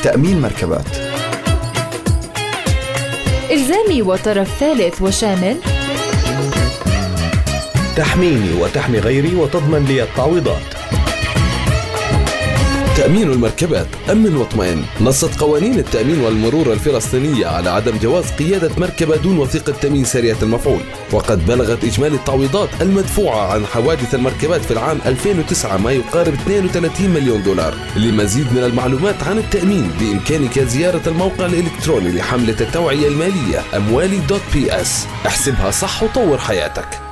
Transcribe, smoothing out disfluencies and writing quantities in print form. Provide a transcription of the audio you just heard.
تأمين مركبات إلزامي وطرف ثالث وشامل. تحميني وتحمي غيري وتضمن لي التعويضات. تأمين المركبات أمن واطمئن. نصت قوانين التأمين والمرور الفلسطينية على عدم جواز قيادة مركبة دون وثيقة تأمين سريعة المفعول، وقد بلغت إجمالي التعويضات المدفوعة عن حوادث المركبات في العام 2009 ما يقارب 32 مليون دولار. لمزيد من المعلومات عن التأمين بإمكانك زيارة الموقع الإلكتروني لحملة التوعية المالية أموالي.ps. احسبها صح وطور حياتك.